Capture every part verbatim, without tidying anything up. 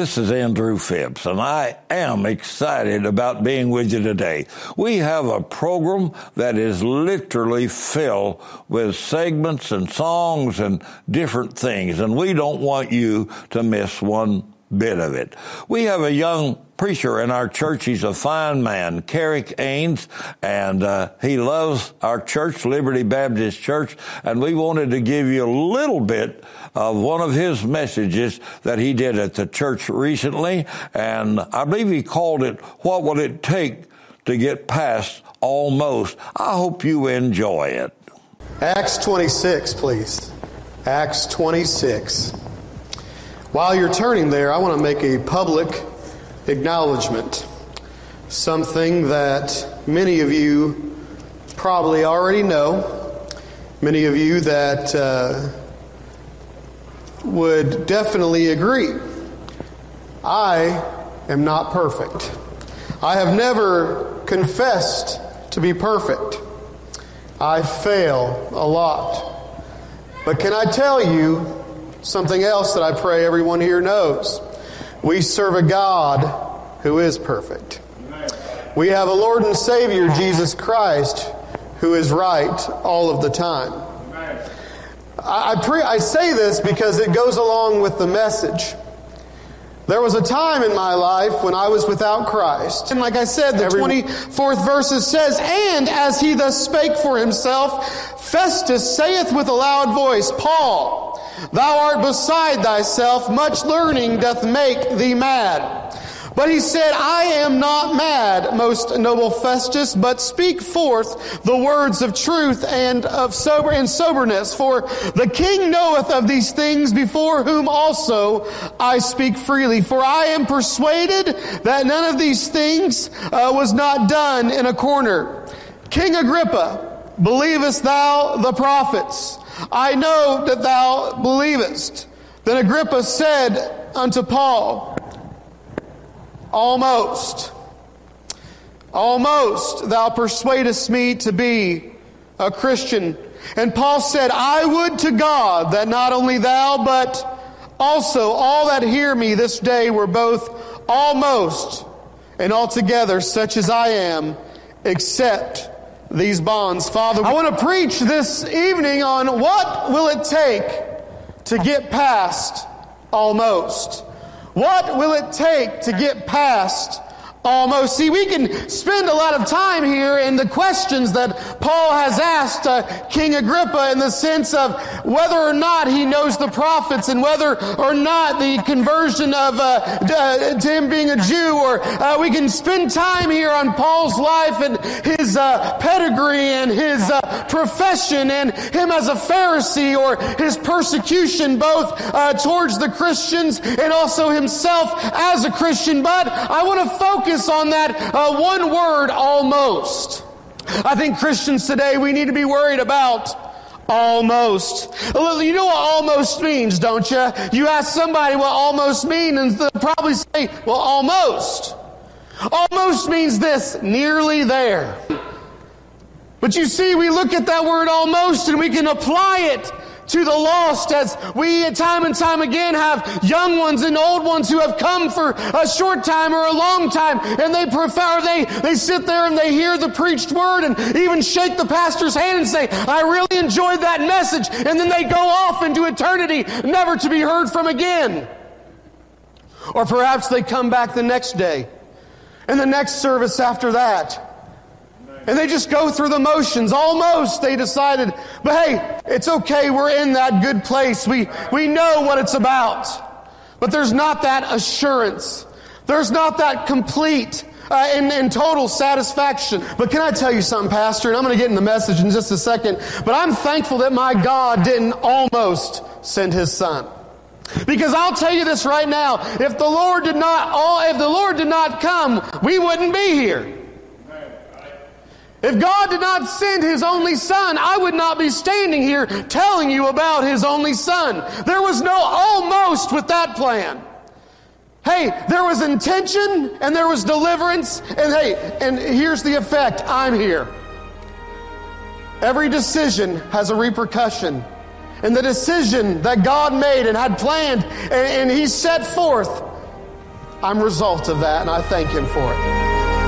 This is Andrew Phipps, and I am excited about being with you today. We have a program that is literally filled with segments and songs and different things, and we don't want you to miss one bit of it. We have a young preacher in our church. He's a fine man, Carrick Ains, and uh, he loves our church, Liberty Baptist Church, and we wanted to give you a little bit of one of his messages that he did at the church recently, and I believe he called it, "What Will It Take to Get Past Almost?" I hope you enjoy it. Acts twenty-six, please. Acts twenty-six. While you're turning there, I want to make a public acknowledgement. Something that many of you probably already know. Many of you that uh, would definitely agree. I am not perfect. I have never confessed to be perfect. I fail a lot. But can I tell you something else that I pray everyone here knows? We serve a God who is perfect. We have a Lord and Savior, Jesus Christ, who is right all of the time. I, I, pre- I say this because it goes along with the message. There was a time in my life when I was without Christ. And like I said, the twenty-fourth verse says, "And as he thus spake for himself, Festus saith with a loud voice, Paul, thou art beside thyself, much learning doth make thee mad. But he said, I am not mad, most noble Festus, but speak forth the words of truth and of sober and soberness. For the king knoweth of these things, before whom also I speak freely. For I am persuaded that none of these things uh, was not done in a corner. King Agrippa, believest thou the prophets? I know that thou believest." Then Agrippa said unto Paul, Almost, almost thou persuadest me to be a Christian. And Paul said, I would to God that not only thou, but also all that hear me this day were both almost and altogether such as I am, except these bonds. Father, I want to preach this evening on what will it take to get past almost. What will it take to get past almost? See, we can spend a lot of time here in the questions that Paul has asked uh, King Agrippa, in the sense of whether or not he knows the prophets, and whether or not the conversion of uh, uh, to him being a Jew. Or uh, we can spend time here on Paul's life and his uh, pedigree and his uh, profession, and him as a Pharisee, or his persecution both uh, towards the Christians and also himself as a Christian. But I want to focus on that uh, one word, almost. I think Christians today, we need to be worried about almost. You know what almost means, don't you? You ask somebody what almost means, and they'll probably say, well, almost. Almost means this, nearly there. But you see, we look at that word almost and we can apply it to the lost, as we time and time again have young ones and old ones who have come for a short time or a long time, and they prefer, they, they sit there and they hear the preached word and even shake the pastor's hand and say, I really enjoyed that message, and then they go off into eternity, never to be heard from again. Or perhaps they come back the next day and the next service after that, and they just go through the motions. Almost they decided, but hey, it's okay, we're in that good place. We, we know what it's about. But there's not that assurance. There's not that complete uh, and, and total satisfaction. But can I tell you something, Pastor? And I'm going to get in the message in just a second. But I'm thankful that my God didn't almost send His Son. Because I'll tell you this right now, if the Lord did not, all, if the Lord did not come, we wouldn't be here. If God did not send His only Son, I would not be standing here telling you about His only Son. There was no almost with that plan. Hey, there was intention and there was deliverance, and hey, and here's the effect. I'm here. Every decision has a repercussion. And the decision that God made and had planned and, and He set forth I'm a result of that, and I thank Him for it.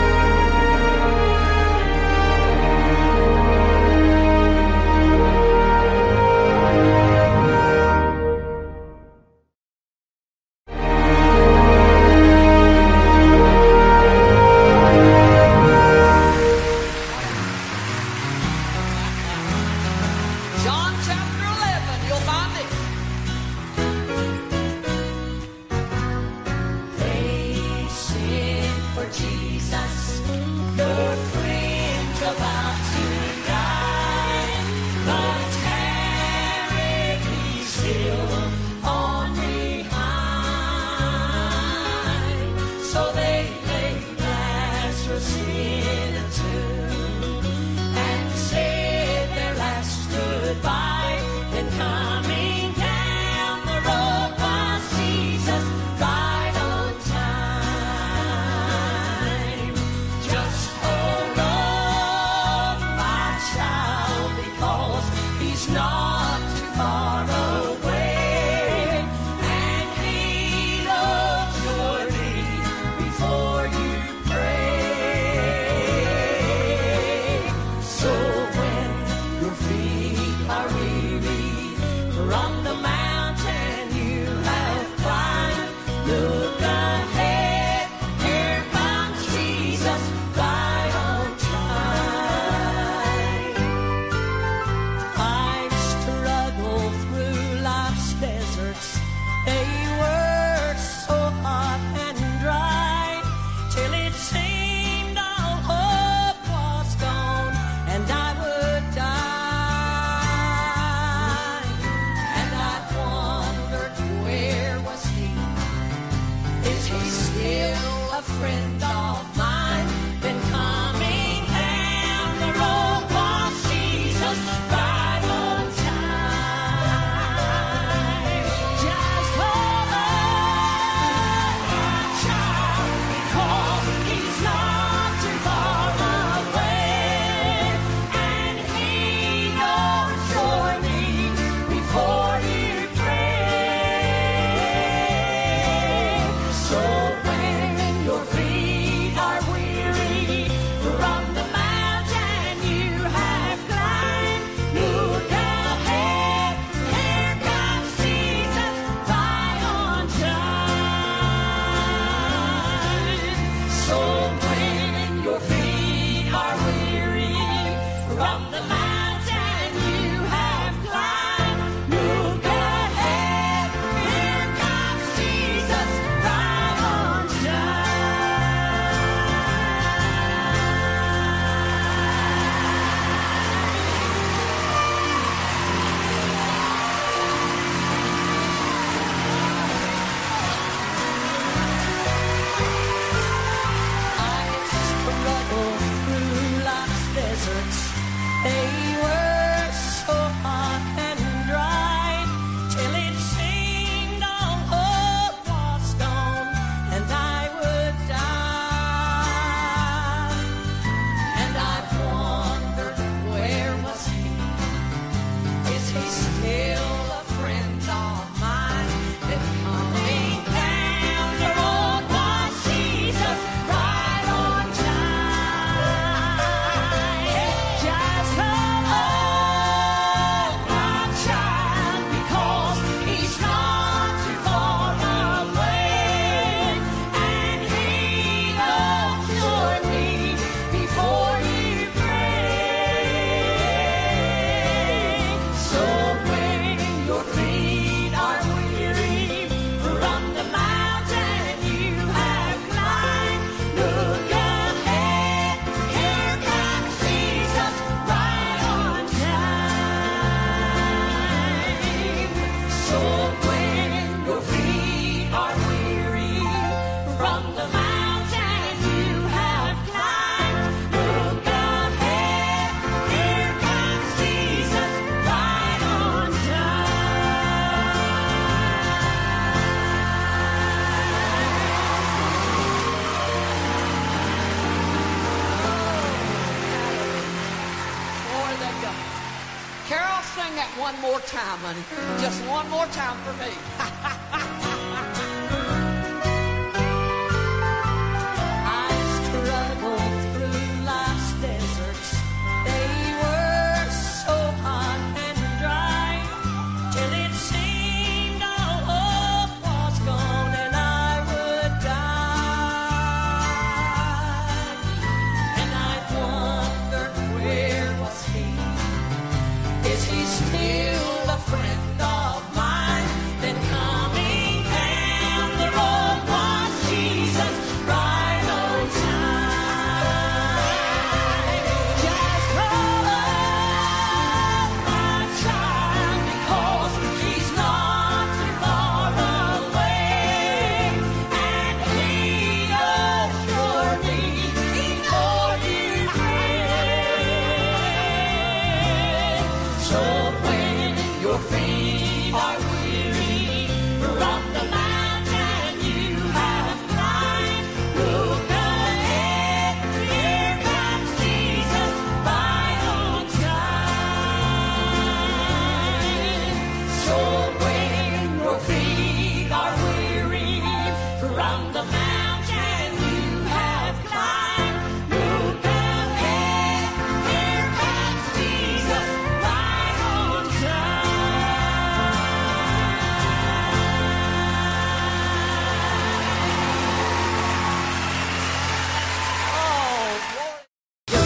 sing that one more time, honey. Just one more time for me.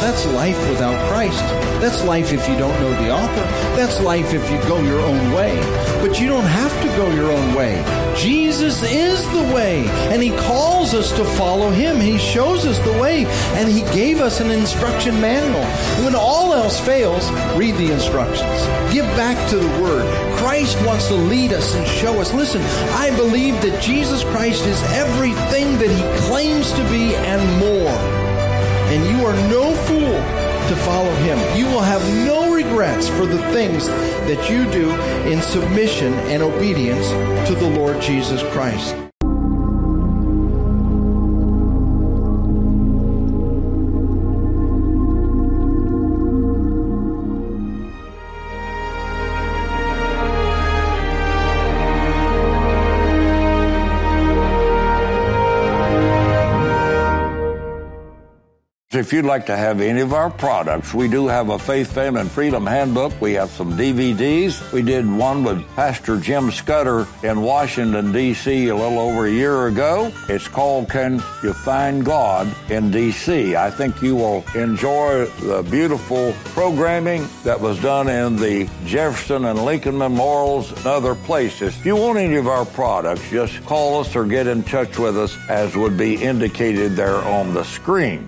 That's life without Christ. That's life if you don't know the author. That's life if you go your own way. But you don't have to go your own way. Jesus is the way, and He calls us to follow Him. He shows us the way, and He gave us an instruction manual. When all else fails, read the instructions. Give back to the Word. Christ wants to lead us and show us. Listen, I believe that Jesus Christ is everything that He claims to be and more. And you are no fool to follow Him. You will have no regrets for the things that you do in submission and obedience to the Lord Jesus Christ. If you'd like to have any of our products, we do have a Faith, Family, and Freedom Handbook. We have some D V Ds. We did one with Pastor Jim Scudder in Washington, D C a little over a year ago. It's called Can You Find God in D C? I think you will enjoy the beautiful programming that was done in the Jefferson and Lincoln Memorials and other places. If you want any of our products, just call us or get in touch with us as would be indicated there on the screen.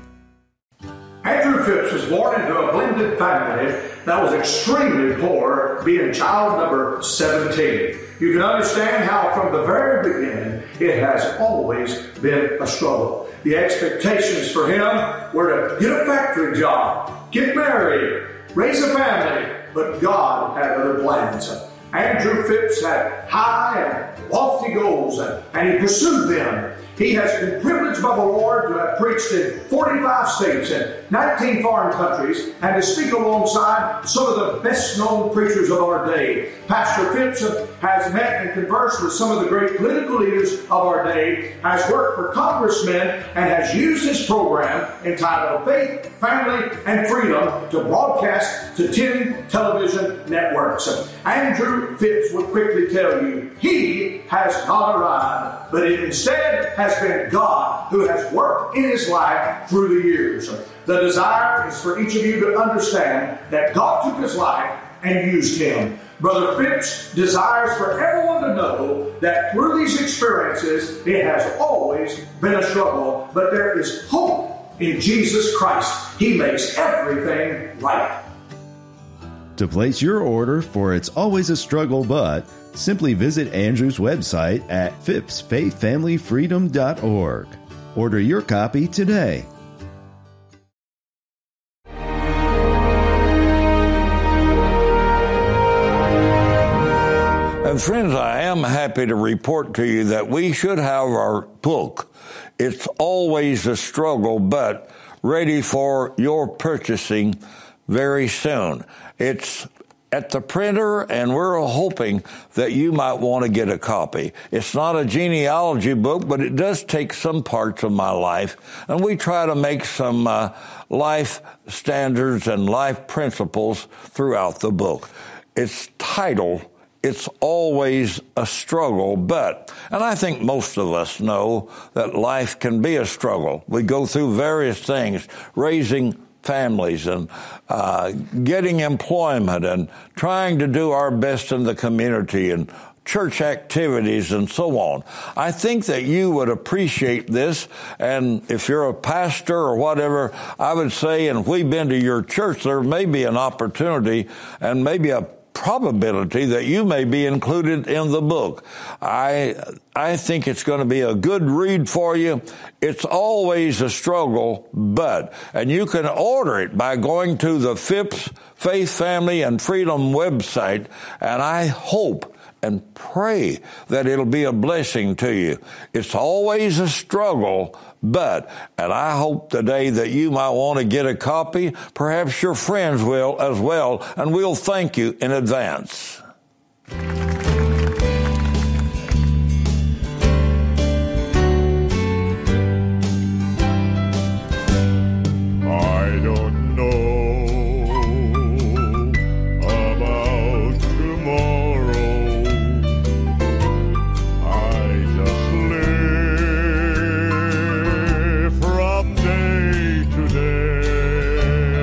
Andrew Phipps was born into a blended family that was extremely poor, being child number seventeen. You can understand how from the very beginning it has always been a struggle. The expectations for him were to get a factory job, get married, raise a family, but God had other plans. Andrew Phipps had high and lofty goals, and, and he pursued them. He has been privileged by the Lord to have preached in forty-five states and nineteen foreign countries and to speak alongside some of the best-known preachers of our day. Pastor Phipps has met and conversed with some of the great political leaders of our day, has worked for congressmen, and has used his program entitled Faith, Family, and Freedom to broadcast to ten television networks. Andrew Phipps would quickly tell you he has not arrived, but it instead has been God who has worked in his life through the years. The desire is for each of you to understand that God took his life and used him. Brother Phipps desires for everyone to know that through these experiences, it has always been a struggle, but there is hope in Jesus Christ. He makes everything right. To place your order for It's Always a Struggle But, simply visit Andrew's website at phipps faith family freedom dot org. Order your copy today. And friends, I am happy to report to you that we should have our book, It's Always a Struggle But, ready for your purchasing very soon. It's at the printer, and we're hoping that you might want to get a copy. It's not a genealogy book, but it does take some parts of my life, and we try to make some uh, life standards and life principles throughout the book. It's titled, It's Always a Struggle But, and I think most of us know that life can be a struggle. We go through various things, raising families and uh, getting employment and trying to do our best in the community and church activities and so on. I think that you would appreciate this, and if you're a pastor or whatever, I would say, and if we've been to your church, there may be an opportunity and maybe a probability that you may be included in the book. I I think it's going to be a good read for you. It's always a struggle, but, and you can order it by going to the Phipps Faith, Family, and Freedom website, and I hope and pray that it'll be a blessing to you. It's always a struggle, but, and I hope today that you might want to get a copy. Perhaps your friends will as well, and we'll thank you in advance. I don't know about tomorrow. I just live from day to day.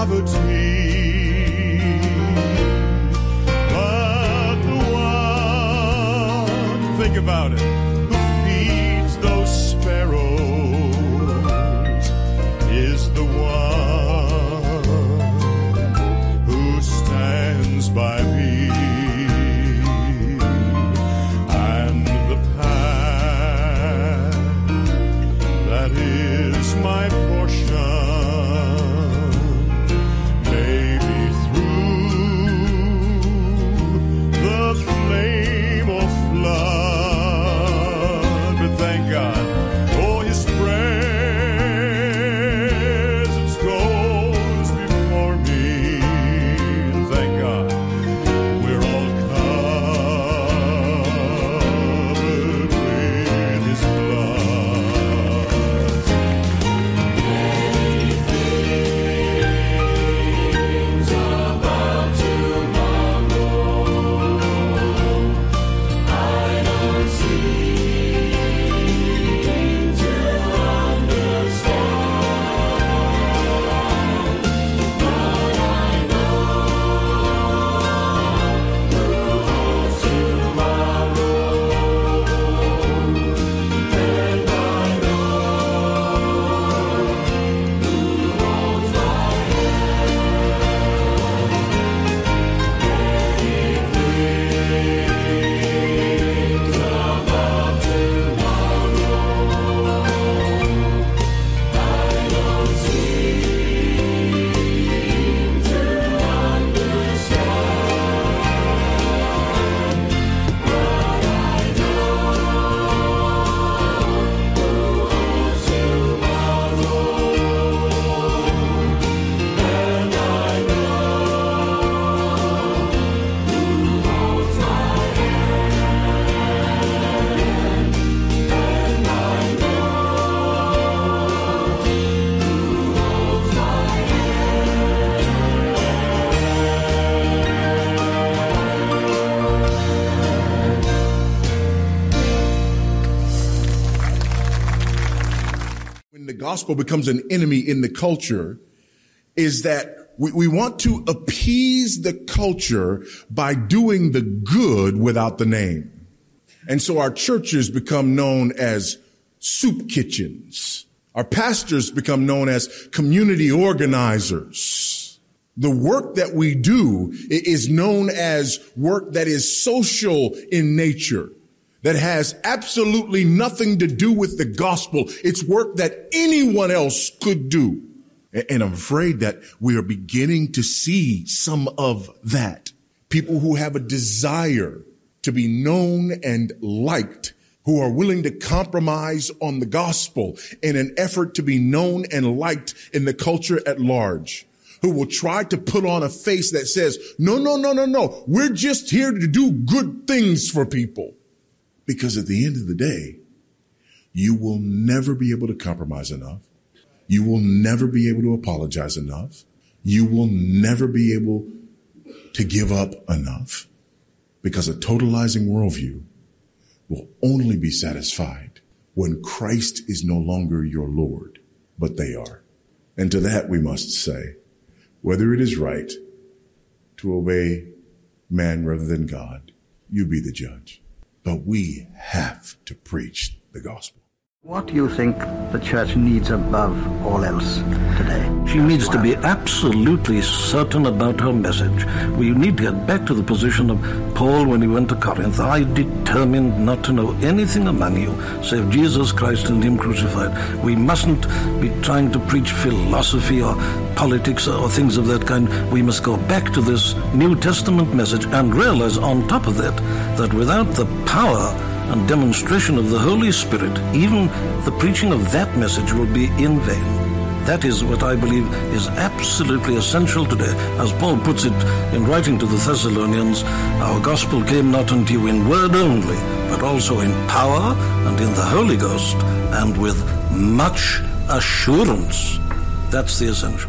poverty, but the one, think about it, who feeds those sparrows is the one who stands by me. And the path that is my portion may be through the flame or flood, but thank God, oh, His presence goes before me. Thank God, we're all covered with His blood. Things about tomorrow I don't seem to understand, but I know who holds tomorrow, and I know who holds my things about tomorrow. I don't seem to understand, but I know who holds tomorrow, and I know who holds my When the gospel becomes an enemy in the culture is that we, we want to appease the culture by doing the good without the name. And so our churches become known as soup kitchens. Our pastors become known as community organizers. The work that we do i- is known as work that is social in nature, that has absolutely nothing to do with the gospel. It's work that anyone else could do. A- And I'm afraid that we are beginning to see some of that. People who have a desire to be known and liked, who are willing to compromise on the gospel in an effort to be known and liked in the culture at large, who will try to put on a face that says, no, no, no, no, no, we're just here to do good things for people. Because at the end of the day, you will never be able to compromise enough. You will never be able to apologize enough. You will never be able to give up enough, because a totalizing worldview will only be satisfied when Christ is no longer your Lord, but they are. And to that we must say, whether it is right to obey man rather than God, you be the judge. But we have to preach the gospel. What do you think the church needs above all else today? She needs to be absolutely certain about her message. We need to get back to the position of Paul when he went to Corinth. I determined not to know anything among you save Jesus Christ and Him crucified. We mustn't be trying to preach philosophy or politics or things of that kind. We must go back to this New Testament message and realize on top of that, that without the power and demonstration of the Holy Spirit, even the preaching of that message will be in vain. That is what I believe is absolutely essential today. As Paul puts it in writing to the Thessalonians, our gospel came not unto you in word only, but also in power and in the Holy Ghost, and with much assurance. That's the essential.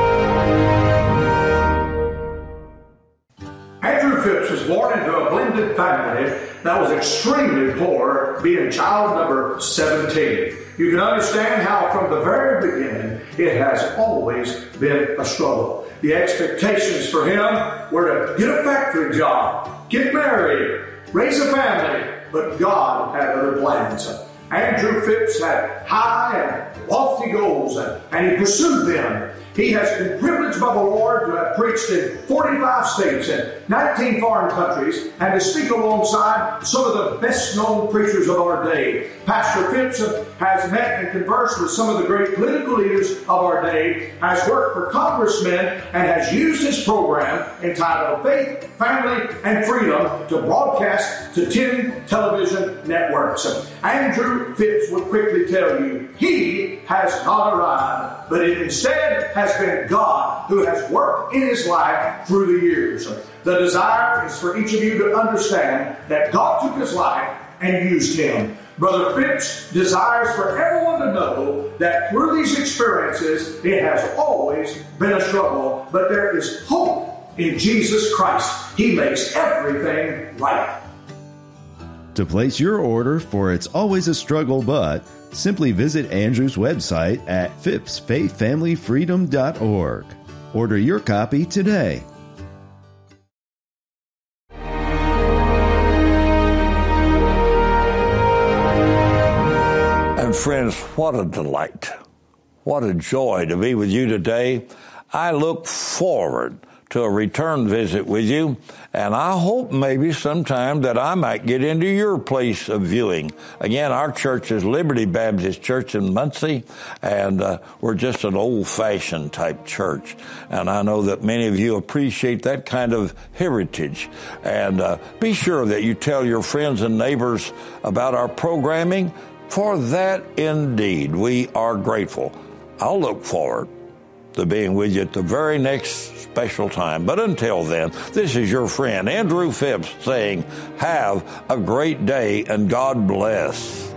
Andrew Phipps was born into a blended blended family that was extremely poor, being child number seventeen. You can understand how from the very beginning it has always been a struggle. The expectations for him were to get a factory job, get married, raise a family, but God had other plans. Andrew Phipps had high and lofty goals, and, and he pursued them. He has been privileged by the Lord to have preached in forty-five states and nineteen foreign countries, and to speak alongside some of the best-known preachers of our day. Pastor Phipps has met and conversed with some of the great political leaders of our day, has worked for congressmen, and has used his program entitled Faith, Family, and Freedom to broadcast to ten television networks. Andrew Phipps would quickly tell you he has not arrived, but it instead has been God who has worked in his life through the years. The desire is for each of you to understand that God took his life and used him. Brother Phipps desires for everyone to know that through these experiences, it has always been a struggle, but there is hope in Jesus Christ. He makes everything right. To place your order for It's Always a Struggle But, simply visit Andrew's website at phipps faith family freedom dot org. Order your copy today. And friends, what a delight. What a joy to be with you today. I look forward to a return visit with you, and I hope maybe sometime that I might get into your place of viewing. Again, our church is Liberty Baptist Church in Muncie, and uh, we're just an old-fashioned type church. And I know that many of you appreciate that kind of heritage. And uh, be sure that you tell your friends and neighbors about our programming. For that, indeed, we are grateful. I'll look forward to being with you at the very next special time. But until then, this is your friend Andrew Phipps saying, have a great day and God bless.